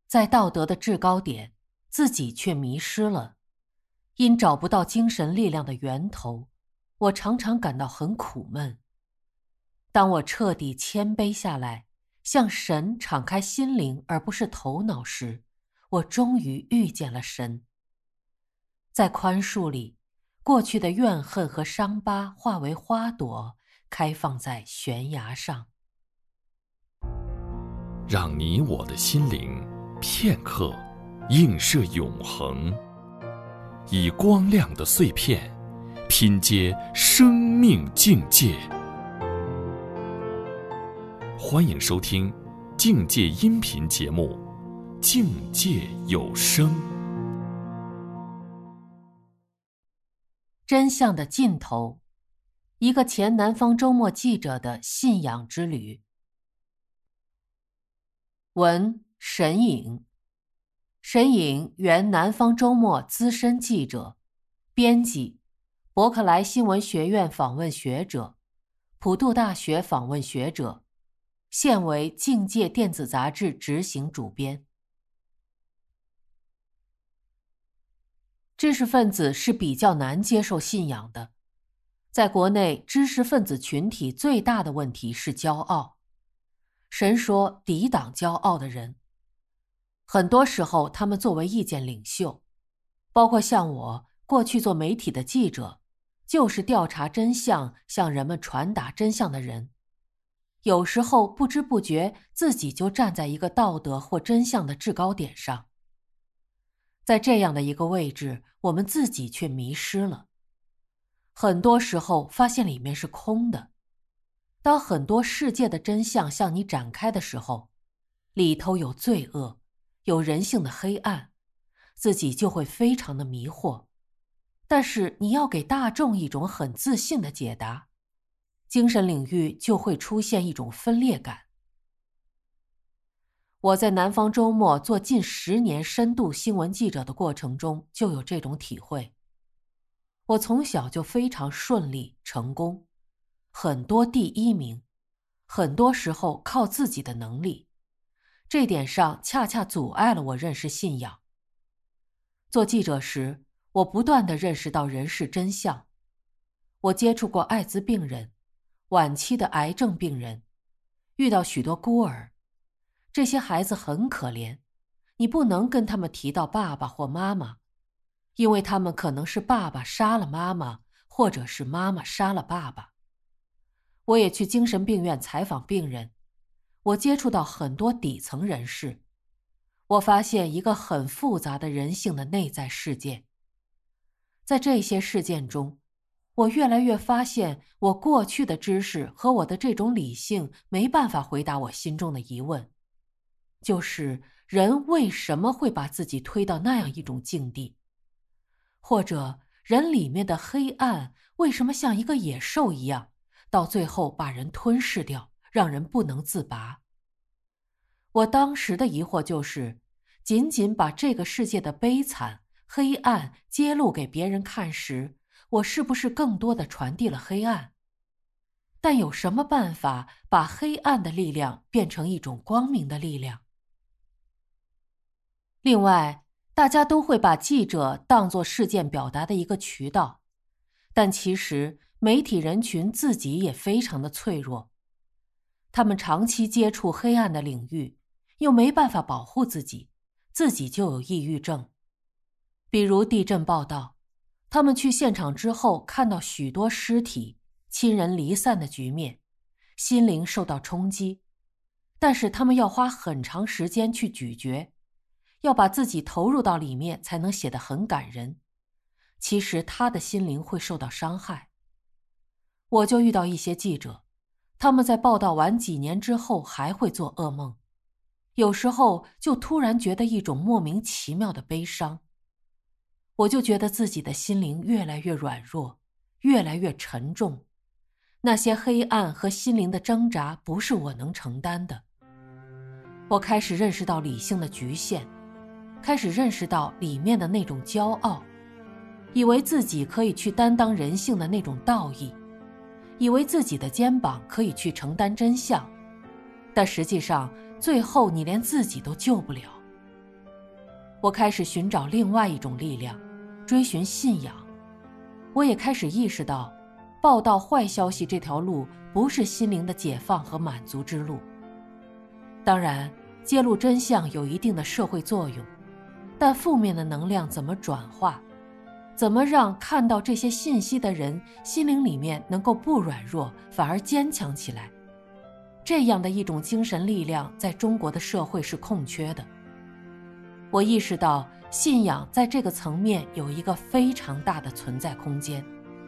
在道德的制高点，自己却迷失了。因找不到精神力量的源头，我常常感到很苦闷。当我彻底谦卑下来，向神敞开心灵而不是头脑时，我终于遇见了神。在宽恕里，过去的怨恨和伤疤化为花朵，开放在悬崖上。 让你我的心灵片刻映射永恒，以光亮的碎片拼接生命境界。欢迎收听境界音频节目《境界有声》。 真相的尽头，一个前南方周末记者的信仰之旅。文沈颖，沈颖原南方周末资深记者，编辑，伯克莱新闻学院访问学者，普渡大学访问学者，现为境界电子杂志执行主编。知识分子是比较难接受信仰的。在国内，知识分子群体最大的问题是骄傲。神说抵挡骄傲的人。很多时候他们作为意见领袖，包括像我过去做媒体的记者，就是调查真相，向人们传达真相的人。有时候不知不觉自己就站在一个道德或真相的制高点上。在这样的一个位置，我们自己却迷失了。很多时候发现里面是空的。当很多世界的真相向你展开的时候，里头有罪恶，有人性的黑暗，自己就会非常的迷惑。但是你要给大众一种很自信的解答，精神领域就会出现一种分裂感。我在南方周末做近10年深度新闻记者的过程中就有这种体会。我从小就非常顺利成功，很多第一名，很多时候靠自己的能力，这点上恰恰阻碍了我认识信仰。做记者时，我不断地认识到人世真相。我接触过艾滋病人，晚期的癌症病人，遇到许多孤儿。这些孩子很可怜，你不能跟他们提到爸爸或妈妈，因为他们可能是爸爸杀了妈妈，或者是妈妈杀了爸爸。我也去精神病院采访病人，我接触到很多底层人士，我发现一个很复杂的人性的内在事件。在这些事件中，我越来越发现我过去的知识和我的这种理性没办法回答我心中的疑问，就是人为什么会把自己推到那样一种境地，或者人里面的黑暗为什么像一个野兽一样，到最后把人吞噬掉，让人不能自拔。我当时的疑惑就是，仅仅把这个世界的悲惨、黑暗揭露给别人看时，我是不是更多地传递了黑暗？但有什么办法把黑暗的力量变成一种光明的力量？另外，大家都会把记者当作事件表达的一个渠道，但其实媒体人群自己也非常的脆弱。他们长期接触黑暗的领域，又没办法保护自己，自己就有抑郁症。比如地震报道，他们去现场之后看到许多尸体，亲人离散的局面，心灵受到冲击，但是他们要花很长时间去咀嚼，要把自己投入到里面才能写得很感人。其实他的心灵会受到伤害。我就遇到一些记者，他们在报道完几年之后还会做噩梦，有时候就突然觉得一种莫名其妙的悲伤。我就觉得自己的心灵越来越软弱，越来越沉重。那些黑暗和心灵的挣扎不是我能承担的。我开始认识到理性的局限，开始认识到里面的那种骄傲，以为自己可以去担当人性的那种道义，以为自己的肩膀可以去承担真相，但实际上最后你连自己都救不了。 我开始寻找另外一种力量，追寻信仰。我也开始意识到，报道坏消息这条路不是心灵的解放和满足之路。当然，揭露真相有一定的社会作用，但负面的能量怎么转化？怎么让看到这些信息的人心灵里面能够不软弱，反而坚强起来？这样的一种精神力量在中国的社会是空缺的。我意识到信仰在这个层面有一个非常大的存在空间。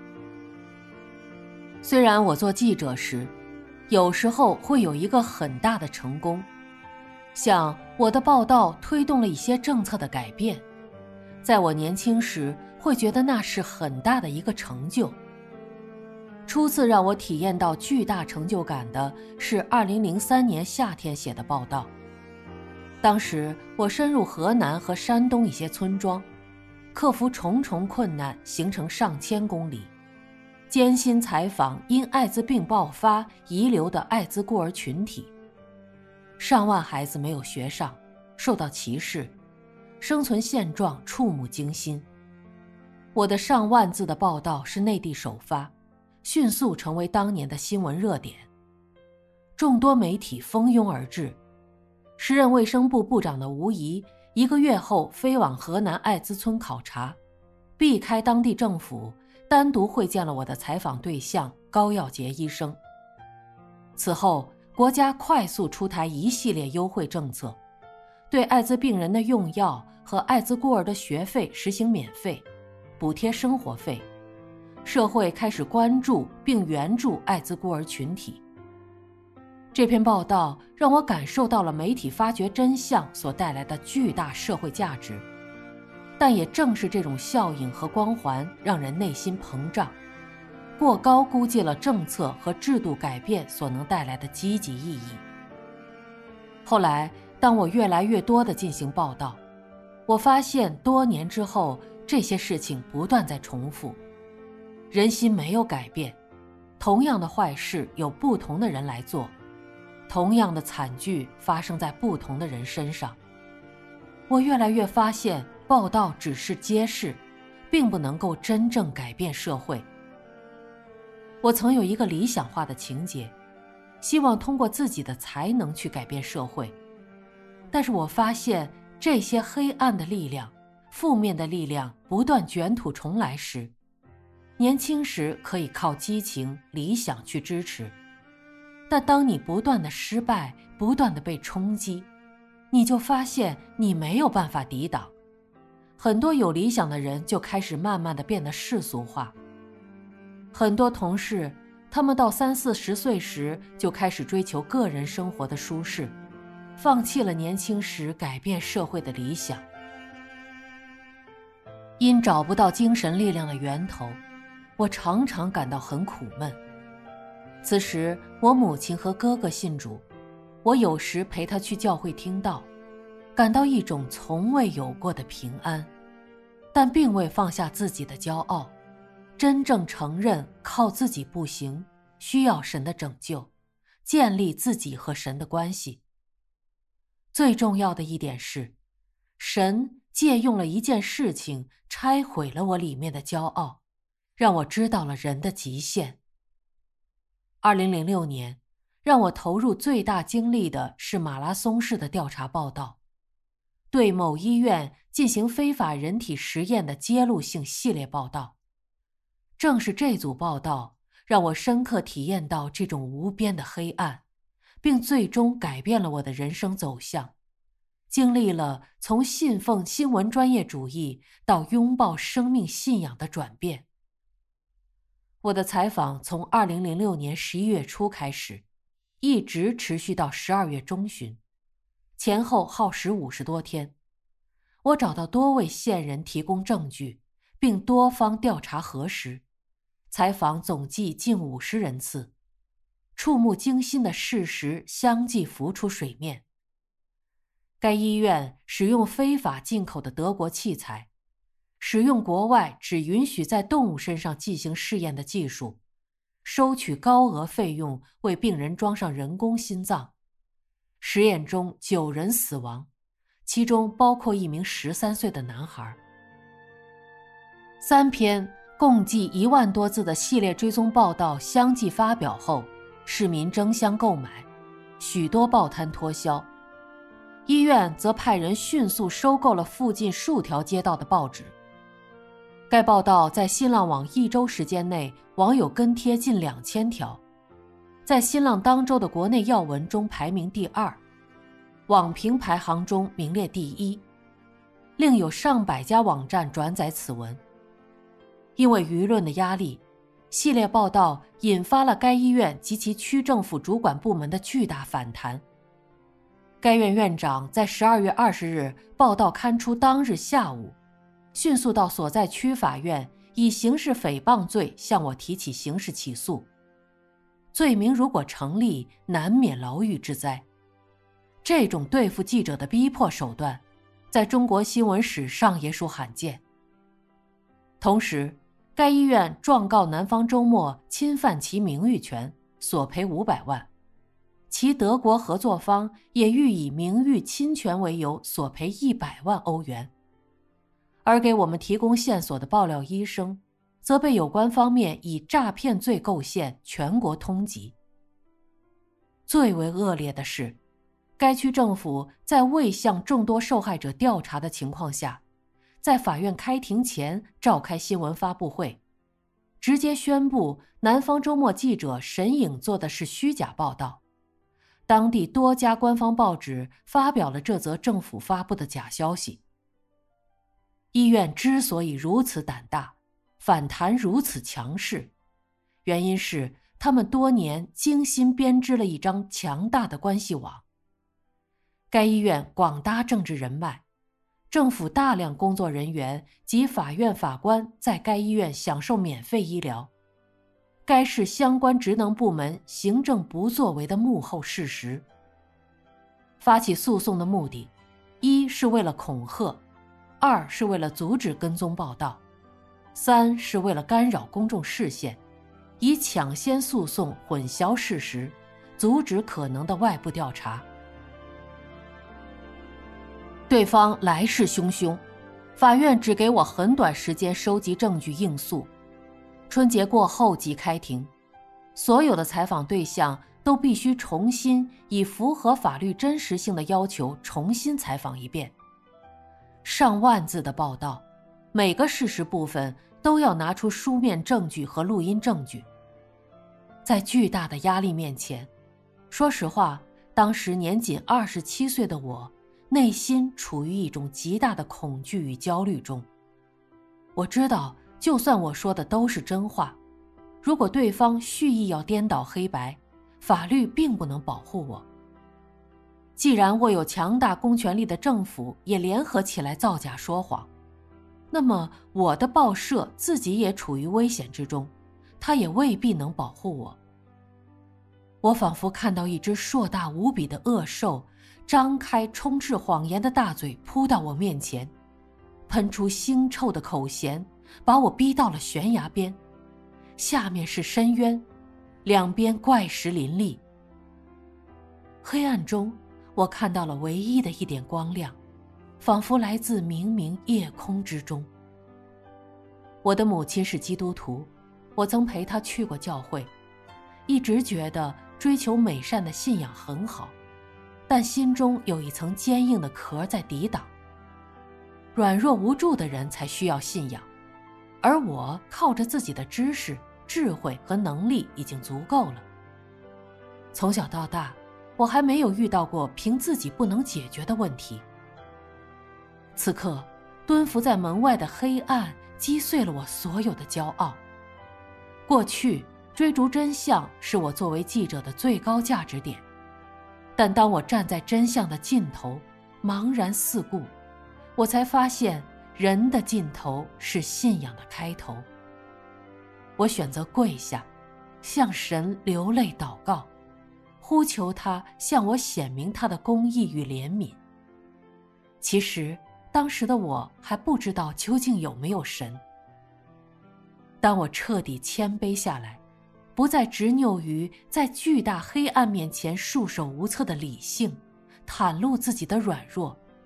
虽然我做记者时，有时候会有一个很大的成功，像我的报道推动了一些政策的改变，在我年轻时会觉得那是很大的一个成就。初次让我体验到巨大成就感的是2003年夏天写的报道。当时我深入河南和山东一些村庄，克服重重困难，行程上千公里，艰辛采访因艾滋病爆发遗留的艾滋孤儿群体。上万孩子没有学上，受到歧视，生存现状触目惊心。我的上万字的报道是内地首发，迅速成为当年的新闻热点。众多媒体蜂拥而至，时任卫生部部长的吴仪1个月后飞往河南艾滋村考察，避开当地政府，单独会见了我的采访对象高耀杰医生。此后，国家快速出台一系列优惠政策，对艾滋病人的用药和艾滋孤儿的学费实行免费，补贴生活费。社会开始关注并援助艾滋孤儿群体。这篇报道让我感受到了媒体发掘真相所带来的巨大社会价值，但也正是这种效应和光环让人内心膨胀，过高估计了政策和制度改变所能带来的积极意义。后来，当我越来越多地进行报道，我发现多年之后，这些事情不断在重复，人心没有改变，同样的坏事有不同的人来做，同样的惨剧发生在不同的人身上。我越来越发现，报道只是揭示，并不能够真正改变社会。我曾有一个理想化的情节，希望通过自己的才能去改变社会，但是我发现这些黑暗的力量、负面的力量不断卷土重来时，年轻时可以靠激情、理想去支持，但当你不断的失败，不断的被冲击，你就发现你没有办法抵挡。很多有理想的人就开始慢慢的变得世俗化。很多同事，他们到30-40岁时就开始追求个人生活的舒适，放弃了年轻时改变社会的理想。因找不到精神力量的源头，我常常感到很苦闷。此时，我母亲和哥哥信主，我有时陪他去教会听道，感到一种从未有过的平安，但并未放下自己的骄傲，真正承认靠自己不行，需要神的拯救，建立自己和神的关系。最重要的一点是，神借用了一件事情拆毁了我里面的骄傲，让我知道了人的极限。2006年，让我投入最大精力的是马拉松式的调查报道，对某医院进行非法人体实验的揭露性系列报道。正是这组报道让我深刻体验到这种无边的黑暗，并最终改变了我的人生走向，经历了从信奉新闻专业主义到拥抱生命信仰的转变。我的采访从2006年11月初开始，一直持续到12月中旬，前后耗时50多天。我找到多位线人提供证据，并多方调查核实，采访总计近50人次，触目惊心的事实相继浮出水面。该医院使用非法进口的德国器材，使用国外只允许在动物身上进行试验的技术，收取高额费用为病人装上人工心脏。实验中9人死亡， 其中包括一名13岁的男孩。3篇共计1万多字的系列追踪报道相继发表后，市民争相购买，许多报摊脱销。医院则派人迅速收购了附近数条街道的报纸。该报道在新浪网1周时间内网友跟贴近2000条，在新浪当周的国内要闻中排名第2，网评排行中名列第1，另有上百家网站转载此文。因为舆论的压力，系列报道引发了该医院及其区政府主管部门的巨大反弹。该院院长在12月20日报道刊出当日下午，迅速到所在区法院以刑事诽谤罪向我提起刑事起诉，罪名如果成立，难免牢狱之灾。这种对付记者的逼迫手段，在中国新闻史上也属罕见。同时，该医院状告南方周末侵犯其名誉权，索赔500万，其德国合作方也欲以名誉侵权为由索赔100万欧元。而给我们提供线索的爆料医生，则被有关方面以诈骗罪构陷，全国通缉。最为恶劣的是，该区政府在未向众多受害者调查的情况下，在法院开庭前召开新闻发布会，直接宣布南方周末记者沈颖做的是虚假报道。当地多家官方报纸发表了这则政府发布的假消息。医院之所以如此胆大，反弹如此强势，原因是他们多年精心编织了一张强大的关系网。该医院广搭政治人脉，政府大量工作人员及法院法官在该医院享受免费医疗，该市相关职能部门行政不作为的幕后事实。发起诉讼的目的，一是为了恐吓，2是为了阻止跟踪报道，3是为了干扰公众视线，以抢先诉讼混淆事实，阻止可能的外部调查。对方来势汹汹，法院只给我很短时间收集证据应诉。春节过后即开庭，所有的采访对象都必须重新以符合法律真实性的要求重新采访一遍。上万字的报道，每个事实部分都要拿出书面证据和录音证据。在巨大的压力面前，说实话，当时年仅27岁的我，内心处于一种极大的恐惧与焦虑中。我知道，就算我说的都是真话，如果对方蓄意要颠倒黑白，法律并不能保护我。既然握有强大公权力的政府也联合起来造假说谎，那么我的报社自己也处于危险之中，它也未必能保护我。我仿佛看到一只硕大无比的恶兽，张开充斥谎言的大嘴扑到我面前，喷出腥臭的口涎，把我逼到了悬崖边。下面是深渊，两边怪石林立。黑暗中，我看到了唯一的一点光亮，仿佛来自冥冥夜空之中。我的母亲是基督徒，我曾陪她去过教会，一直觉得追求美善的信仰很好，但心中有一层坚硬的壳在抵挡。软弱无助的人才需要信仰，而我靠着自己的知识、智慧和能力已经足够了。从小到大，我还没有遇到过凭自己不能解决的问题。此刻，蹲伏在门外的黑暗击碎了我所有的骄傲。过去，追逐真相是我作为记者的最高价值点，但当我站在真相的尽头，茫然四顾，我才发现人的尽头是信仰的开头。我选择跪下，向神流泪祷告，呼求他向我显明他的公义与怜悯。其实当时的我还不知道究竟有没有神。当我彻底谦卑下来，不再执拗于在巨大黑暗面前束手无策的理性，袒露自己的软弱，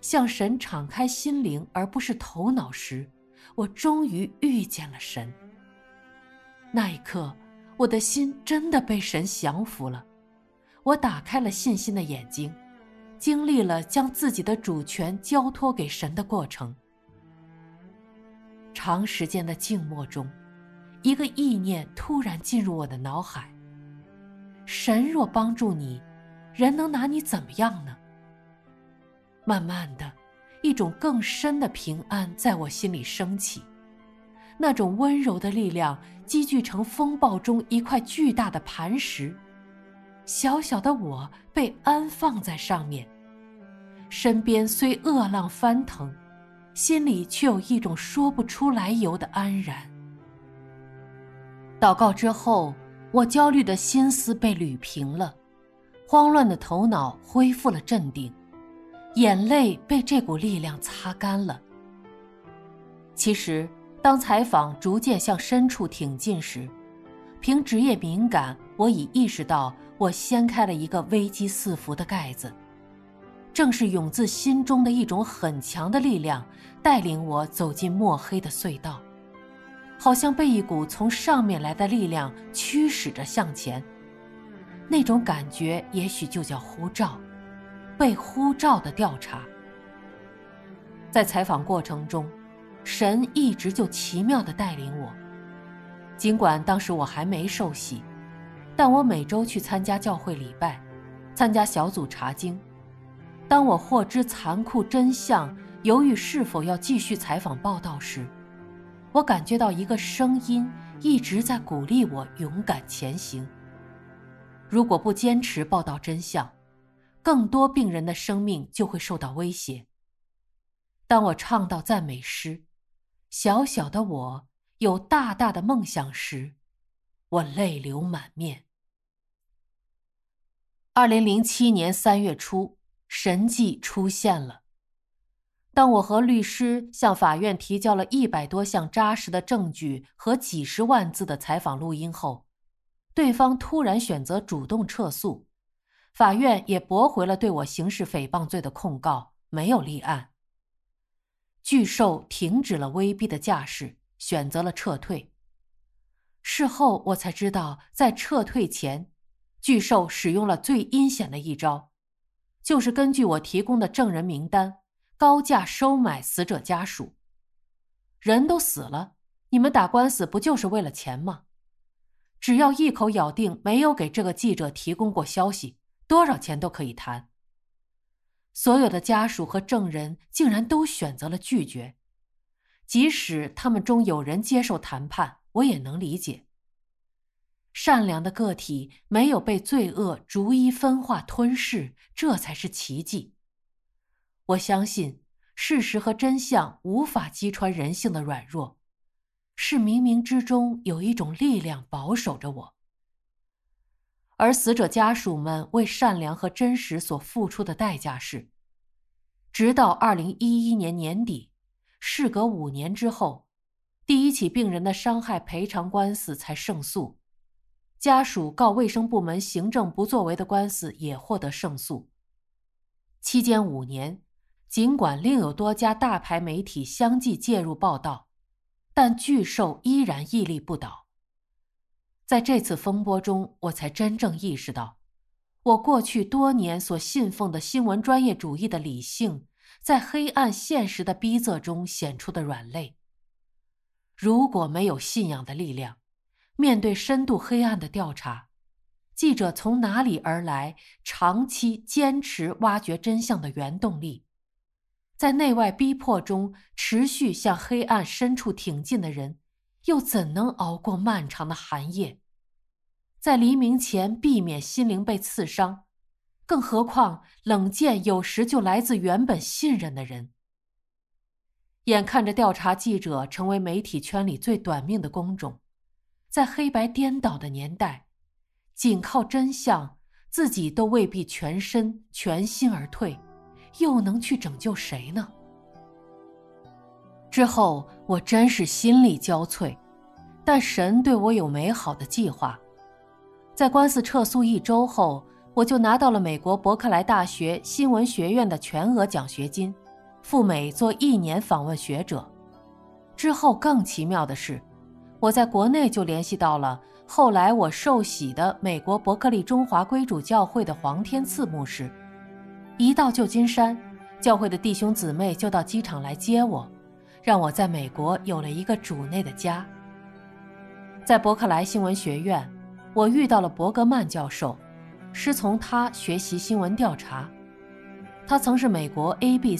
向神敞开心灵而不是头脑时，我终于遇见了神。那一刻，我的心真的被神降服了。我打开了信心的眼睛，经历了将自己的主权交托给神的过程。长时间的静默中，一个意念突然进入我的脑海：神若帮助你，人能拿你怎么样呢？慢慢的，一种更深的平安在我心里升起，那种温柔的力量积聚成风暴中一块巨大的磐石，小小的我被安放在上面，身边虽恶浪翻腾，心里却有一种说不出来由的安然。祷告之后，我焦虑的心思被捋平了，慌乱的头脑恢复了镇定，眼泪被这股力量擦干了。其实，当采访逐渐向深处挺进时，凭职业敏感，我已意识到我掀开了一个危机四伏的盖子。正是涌自心中的一种很强的力量，带领我走进墨黑的隧道，好像被一股从上面来的力量驱使着向前。那种感觉也许就叫呼召，被呼召的调查。在采访过程中，神一直就奇妙地带领我。尽管当时我还没受洗，但我每周去参加教会礼拜，参加小组查经。当我获知残酷真相，犹豫是否要继续采访报道时，我感觉到一个声音一直在鼓励我勇敢前行。如果不坚持报道真相，更多病人的生命就会受到威胁。当我唱到赞美诗，小小的我有大大的梦想时，我泪流满面。2007年3月初，神迹出现了。当我和律师向法院提交了100多项扎实的证据和几十万字的采访录音后，对方突然选择主动撤诉，法院也驳回了对我刑事诽谤罪的控告，没有立案。巨兽停止了威逼的架势，选择了撤退。事后我才知道，在撤退前，巨兽使用了最阴险的一招，就是根据我提供的证人名单，高价收买死者家属。人都死了，你们打官司不就是为了钱吗？只要一口咬定没有给这个记者提供过消息，多少钱都可以谈。所有的家属和证人竟然都选择了拒绝，即使他们中有人接受谈判，我也能理解。善良的个体没有被罪恶逐一分化吞噬，这才是奇迹。我相信事实和真相无法击穿人性的软弱，是冥冥之中有一种力量保守着我。而死者家属们为善良和真实所付出的代价是，直到2011年年底，事隔5年之后，第一起病人的伤害赔偿官司才胜诉，家属告卫生部门行政不作为的官司也获得胜诉。期间5年，尽管另有多家大牌媒体相继介入报道，但巨兽依然屹立不倒。在这次风波中，我才真正意识到，我过去多年所信奉的新闻专业主义的理性，在黑暗现实的逼仄中显出的软肋。如果没有信仰的力量，面对深度黑暗的调查，记者从哪里而来长期坚持挖掘真相的原动力？在内外逼迫中持续向黑暗深处挺进的人，又怎能熬过漫长的寒夜？在黎明前避免心灵被刺伤，更何况冷箭有时就来自原本信任的人。眼看着调查记者成为媒体圈里最短命的工种，在黑白颠倒的年代，仅靠真相，自己都未必全身全心而退，又能去拯救谁呢？之后我真是心力交瘁，但神对我有美好的计划。在官司撤诉1周后，我就拿到了美国伯克莱大学新闻学院的全额奖学金， 赴美做1年访问学者。之后更奇妙的是，我在国内就联系到了后来我受洗的美国伯克利中华归主教会的黄天赐牧师。一到旧金山，教会的弟兄姊妹就到机场来接我，让我在美国有了一个主内的家。在伯克莱新闻学院，我遇到了伯格曼教授，师从他学习新闻调查。他曾是美国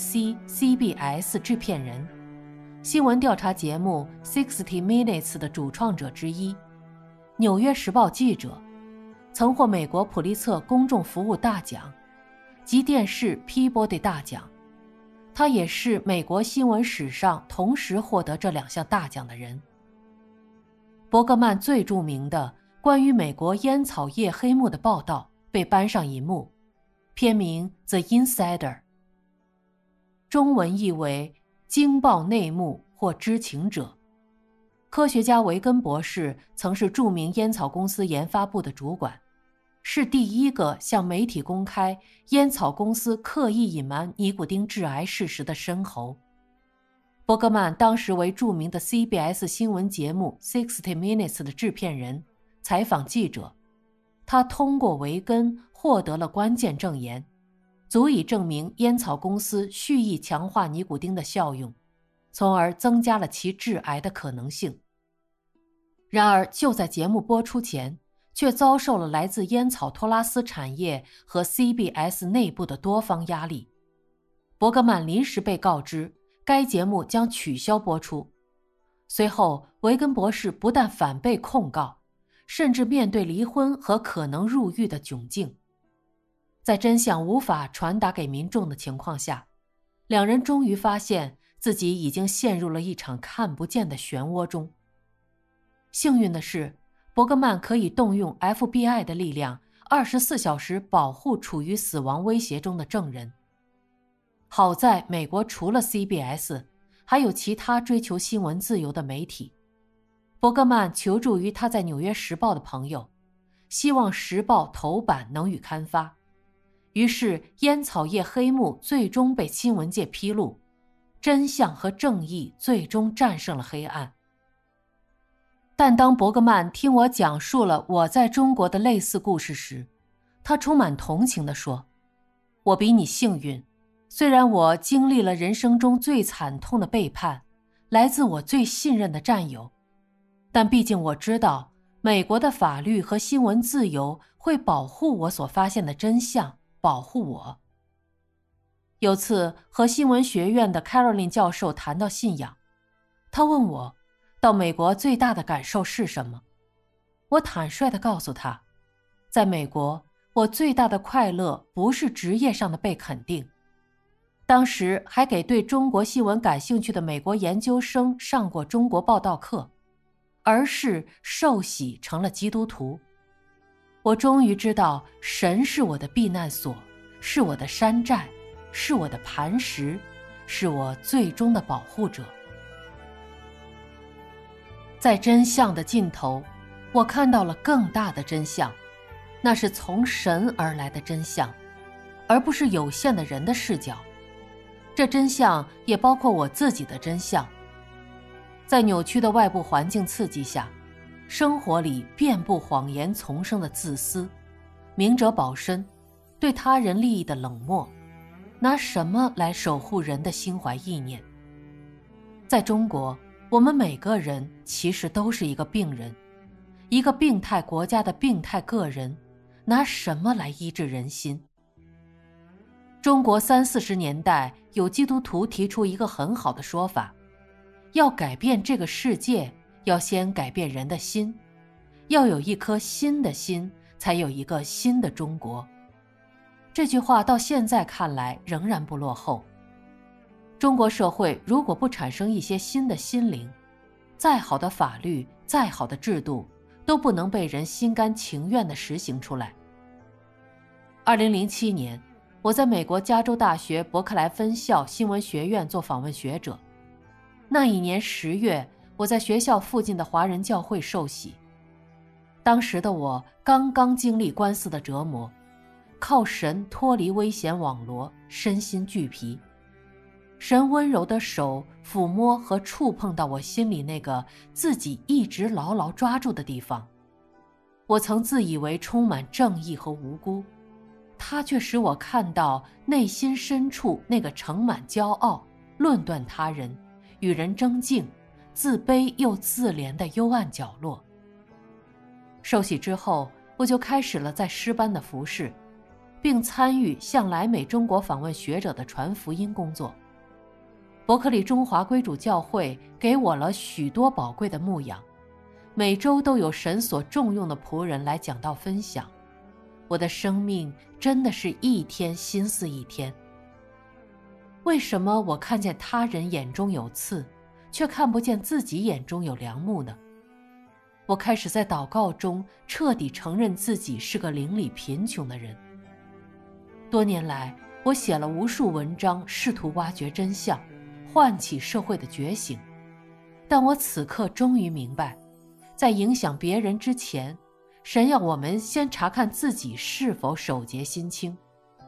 ABC、CBS 制片人，新闻调查节目 60 Minutes 的主创者之一，纽约时报记者，曾获美国普利策公众服务大奖及电视 Peabody 大奖。他也是美国新闻史上同时获得这2项大奖的人。伯格曼最著名的关于美国烟草业黑幕的报道被搬上银幕，片名 The Insider， 中文译为惊爆内幕或知情者。科学家维根博士曾是著名烟草公司研发部的主管，是第一个向媒体公开烟草公司刻意隐瞒尼古丁致癌事实的申喉。伯格曼当时为著名的 CBS 新闻节目60 Minutes 的制片人、采访记者，他通过维根获得了关键证言，足以证明烟草公司蓄意强化尼古丁的效用，从而增加了其致癌的可能性。然而就在节目播出前，却遭受了来自烟草托拉斯产业和 CBS 内部的多方压力。伯格曼临时被告知该节目将取消播出。随后，维根博士不但反被控告，甚至面对离婚和可能入狱的窘境。在真相无法传达给民众的情况下，两人终于发现自己已经陷入了一场看不见的漩涡中。幸运的是，伯格曼可以动用 FBI 的力量24小时保护处于死亡威胁中的证人。好在美国除了 CBS， 还有其他追求新闻自由的媒体。伯格曼求助于他在纽约时报的朋友，希望时报头版能予刊发。于是烟草业黑幕最终被新闻界披露，真相和正义最终战胜了黑暗。但当伯格曼听我讲述了我在中国的类似故事时，他充满同情地说，我比你幸运，虽然我经历了人生中最惨痛的背叛，来自我最信任的战友，但毕竟我知道美国的法律和新闻自由会保护我所发现的真相，保护我。有次和新闻学院的 Caroline 教授谈到信仰，他问我到美国最大的感受是什么。我坦率地告诉他，在美国我最大的快乐不是职业上的被肯定，当时还给对中国新闻感兴趣的美国研究生上过中国报道课，而是受洗成了基督徒。我终于知道神是我的避难所，是我的山寨，是我的磐石，是我最终的保护者。在真相的尽头，我看到了更大的真相，那是从神而来的真相，而不是有限的人的视角。这真相也包括我自己的真相。在扭曲的外部环境刺激下，生活里遍布谎言丛生的自私，明哲保身，对他人利益的冷漠，拿什么来守护人的心怀意念？在中国，我们每个人其实都是一个病人，一个病态国家的病态个人，拿什么来医治人心？中国30-40年代有基督徒提出一个很好的说法，要改变这个世界，要先改变人的心，要有一颗新的心，才有一个新的中国。这句话到现在看来仍然不落后。中国社会如果不产生一些新的心灵，再好的法律，再好的制度，都不能被人心甘情愿地实行出来。2007年，我在美国加州大学伯克莱分校新闻学院做访问学者。那一年10月，我在学校附近的华人教会受洗。当时的我刚刚经历官司的折磨，靠神脱离危险网罗，身心俱疲。 神温柔的手抚摸和触碰到我心里那个自己一直牢牢抓住的地方。我曾自以为充满正义和无辜，它却使我看到内心深处那个盛满骄傲、论断他人、与人争竞、自卑又自怜的幽暗角落。受洗之后，我就开始了在诗班的服侍，并参与向来美中国访问学者的传福音工作。伯克利中华归主教会给我了许多宝贵的牧养，每周都有神所重用的仆人来讲道分享。我的生命真的是一天心似一天。为什么我看见他人眼中有刺，却看不见自己眼中有梁木呢？我开始在祷告中彻底承认自己是个灵里贫穷的人。多年来，我写了无数文章，试图挖掘真相，唤起社会的觉醒。但我此刻终于明白，在影响别人之前，神要我们先查看自己是否守节心清。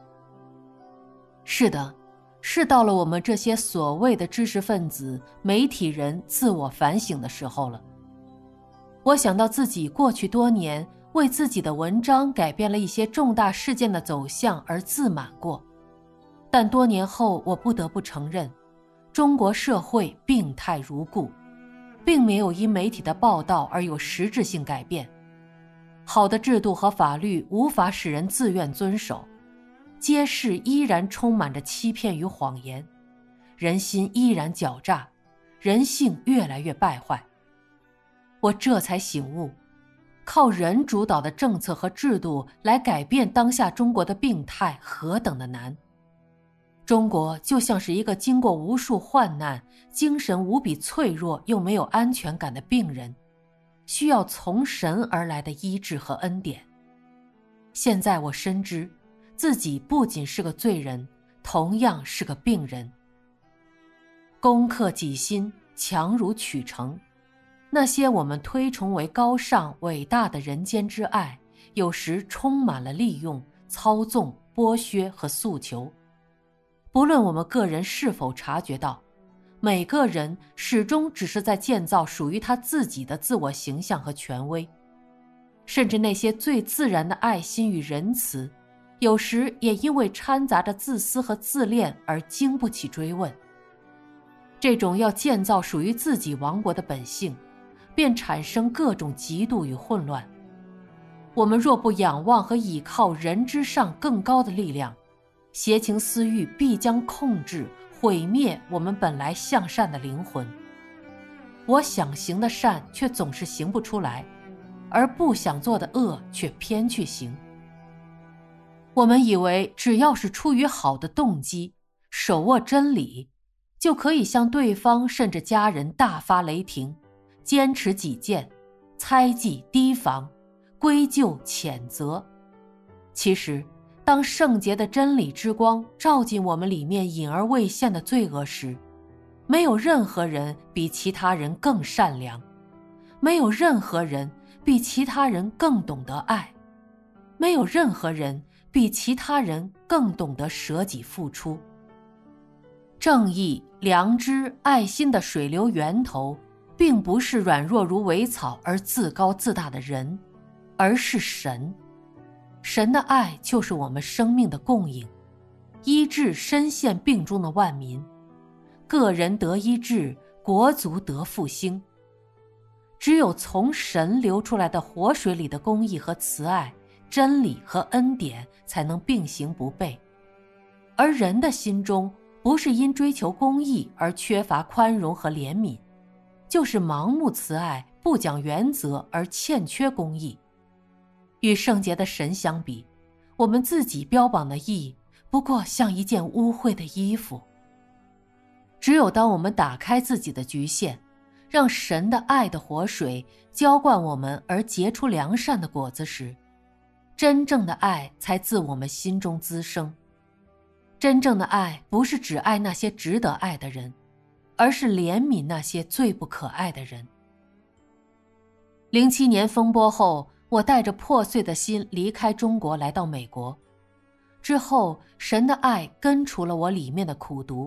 是的，是到了我们这些所谓的知识分子、媒体人自我反省的时候了。我想到自己过去多年为自己的文章改变了一些重大事件的走向而自满过，但多年后我不得不承认，中国社会病态如故，并没有因媒体的报道而有实质性改变。好的制度和法律无法使人自愿遵守，街市依然充满着欺骗与谎言，人心依然狡诈，人性越来越败坏。我这才醒悟，靠人主导的政策和制度来改变当下中国的病态何等的难。中国就像是一个经过无数患难、精神无比脆弱又没有安全感的病人，需要从神而来的医治和恩典。现在我深知，自己不仅是个罪人，同样是个病人。攻克己心，强如取成。那些我们推崇为高尚伟大的人间之爱，有时充满了利用、操纵、剥削和诉求。不论我们个人是否察觉到，每个人始终只是在建造属于他自己的自我形象和权威。甚至那些最自然的爱心与仁慈，有时也因为掺杂着自私和自恋而经不起追问。这种要建造属于自己王国的本性，便产生各种嫉妒与混乱。我们若不仰望和倚靠人之上更高的力量，邪情私欲必将控制、毁灭我们本来向善的灵魂。我想行的善却总是行不出来，而不想做的恶却偏去行。我们以为只要是出于好的动机，手握真理，就可以向对方甚至家人大发雷霆，坚持己见，猜忌提防，归咎谴责。其实当圣洁的真理之光照进我们里面隐而未现的罪恶时，没有任何人比其他人更善良，没有任何人比其他人更懂得爱，没有任何人比其他人更懂得舍己付出。正义、良知、爱心的水流源头，并不是软弱如苇草而自高自大的人，而是神。神的爱就是我们生命的供应，医治深陷病中的万民，个人得医治，国族得复兴。只有从神流出来的活水里的公义和慈爱、真理和恩典才能并行不悖。而人的心中不是因追求公义而缺乏宽容和怜悯，就是盲目慈爱、不讲原则而欠缺公义。与圣洁的神相比，我们自己标榜的义不过像一件污秽的衣服。只有当我们打开自己的局限，让神的爱的活水浇灌我们而结出良善的果子时，真正的爱才自我们心中滋生。真正的爱不是只爱那些值得爱的人，而是怜悯那些最不可爱的人。07年风波后，我带着破碎的心离开中国来到美国。之后，神的爱根除了我里面的苦毒，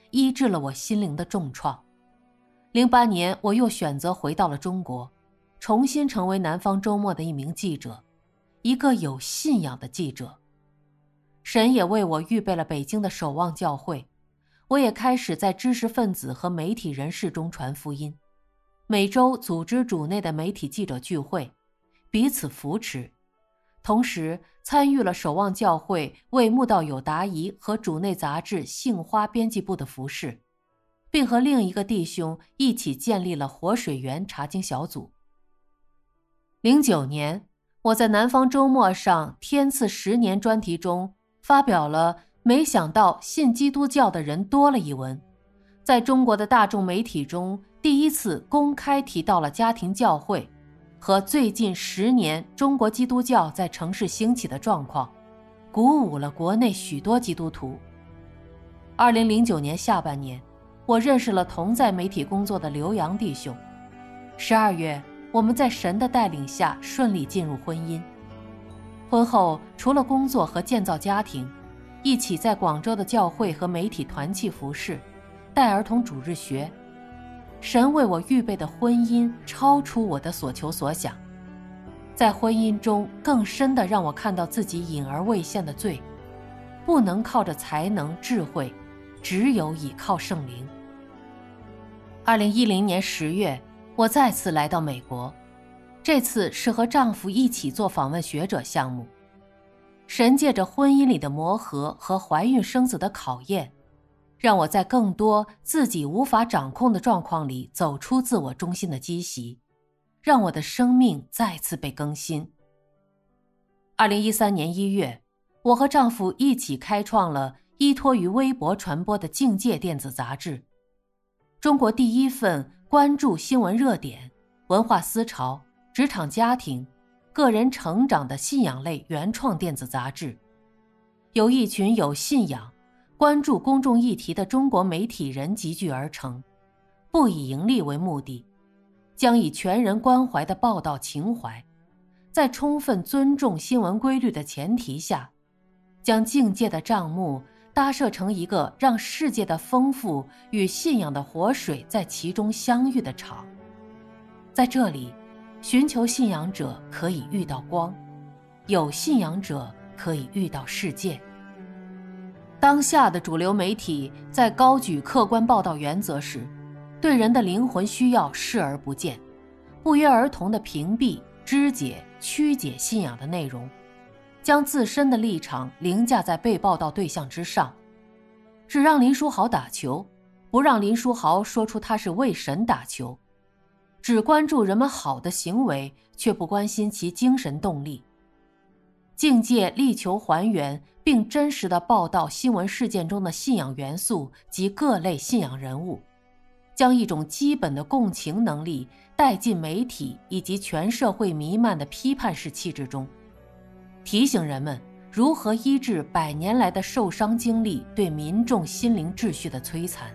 医治了我心灵的重创。08年，我又选择回到了中国，重新成为南方周末的一名记者，一个有信仰的记者。神也为我预备了北京的守望教会，我也开始在知识分子和媒体人士中传福音，每周组织主内的媒体记者聚会，彼此扶持，同时参与了守望教会为慕道友答疑和主内杂志杏花编辑部的服侍，并和另一个弟兄一起建立了活水源查经小组。09年，我在南方周末上天赐10年专题中发表了没想到信基督教的人多了一文，在中国的大众媒体中第一次公开提到了家庭教会和最近10年中国基督教在城市兴起的状况，鼓舞了国内许多基督徒。2009年下半年，我认识了同在媒体工作的刘洋弟兄。12月，我们在神的带领下顺利进入婚姻。婚后，除了工作和建造家庭，一起在广州的教会和媒体团契服侍，带儿童主日学。神为我预备的婚姻超出我的所求所想，在婚姻中更深地让我看到自己隐而未现的罪，不能靠着才能智慧，只有倚靠圣灵。2010年10月，我再次来到美国，这次是和丈夫一起做访问学者项目。神借着婚姻里的磨合和怀孕生子的考验，让我在更多自己无法掌控的状况里走出自我中心的积习，让我的生命再次被更新。2013年1月，我和丈夫一起开创了依托于微博传播的境界电子杂志，中国第一份关注新闻热点、文化思潮、职场家庭、个人成长的信仰类原创电子杂志，由一群有信仰、关注公众议题的中国媒体人集聚而成，不以盈利为目的，将以全人关怀的报道情怀，在充分尊重新闻规律的前提下，将境界的帐幕搭设成一个让世界的丰富与信仰的活水在其中相遇的场。在这里，寻求信仰者可以遇到光，有信仰者可以遇到世界。当下的主流媒体在高举客观报道原则时，对人的灵魂需要视而不见，不约而同地屏蔽、肢解、曲解信仰的内容，将自身的立场凌驾在被报道对象之上，只让林书豪打球，不让林书豪说出他是为神打球，只关注人们好的行为，却不关心其精神动力。境界力求还原并真实地报道新闻事件中的信仰元素及各类信仰人物，将一种基本的共情能力带进媒体以及全社会弥漫的批判式气质中，提醒人们如何医治100年来的受伤经历对民众心灵秩序的摧残。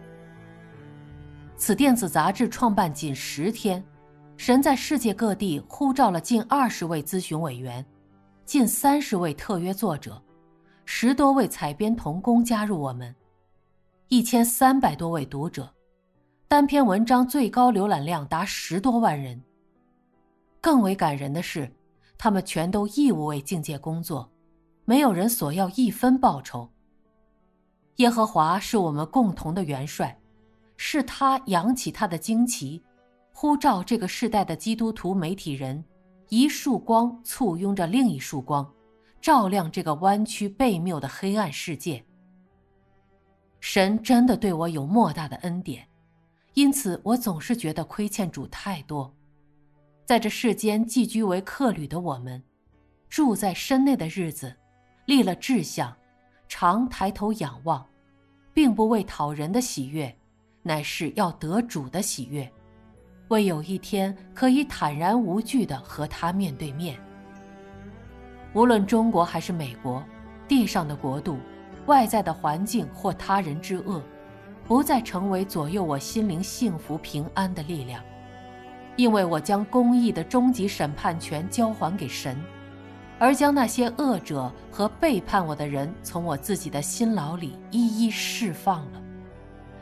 此电子杂志创办仅10天，神在世界各地呼召了近20位咨询委员，近30位特约作者，10多位采编同工加入我们，1300多位读者，单篇文章最高浏览量达10多万人。更为感人的是，他们全都义务为境界工作，没有人索要1分报酬。耶和华是我们共同的元帅，是他扬起他的旌旗，呼召这个世代的基督徒媒体人，一束光簇拥着另一束光，照亮这个弯曲悖谬的黑暗世界。神真的对我有莫大的恩典，因此我总是觉得亏欠主太多。在这世间寄居为客旅的我们，住在身内的日子，立了志向，常抬头仰望，并不为讨人的喜悦，乃是要得主的喜悦，为有一天可以坦然无惧地和他面对面。无论中国还是美国，地上的国度，外在的环境或他人之恶，不再成为左右我心灵幸福平安的力量，因为我将公义的终极审判权交还给神，而将那些恶者和背叛我的人从我自己的心牢里一一释放了。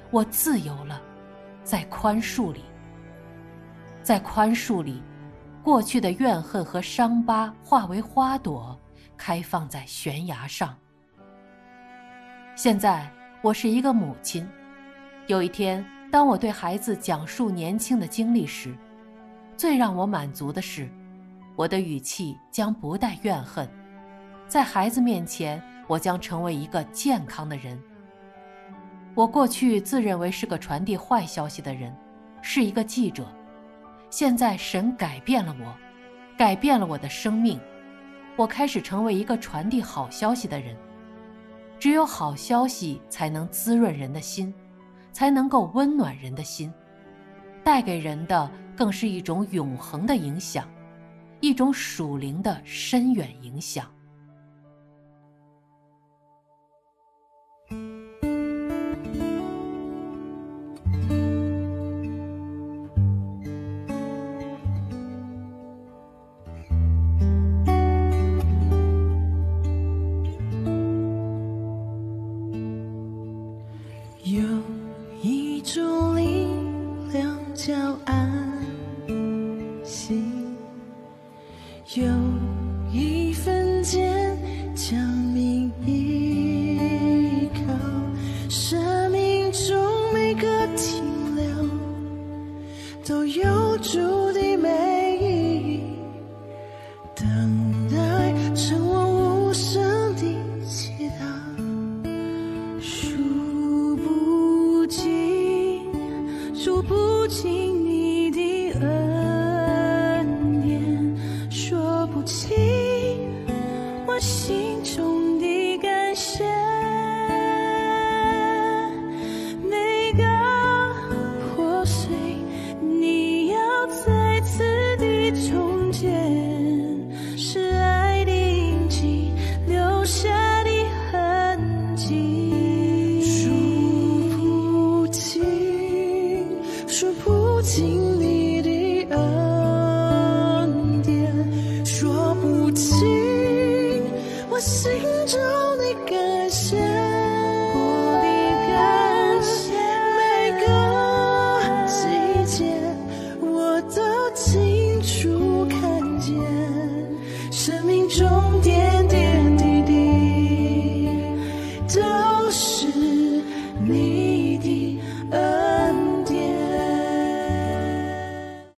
我自由了，在宽恕里。在宽恕里，过去的怨恨和伤疤化为花朵，开放在悬崖上。现在我是一个母亲，有一天当我对孩子讲述年轻的经历时，最让我满足的是，我的语气将不带怨恨，在孩子面前，我将成为一个健康的人。我过去自认为是个传递坏消息的人，是一个记者。现在神改变了我，改变了我的生命，我开始成为一个传递好消息的人。只有好消息才能滋润人的心，才能够温暖人的心，带给人的更是一种永恒的影响，一种属灵的深远影响。 有一种力量叫安心，有一份坚强命依靠，生命中每个停留都有主的美意，等待成我无声的祈祷。数不尽你的恩典，说不清我心中的感谢。每个破碎，你要再次的重建，是爱的印记留下的痕迹。数不尽你的恩典，说不尽我心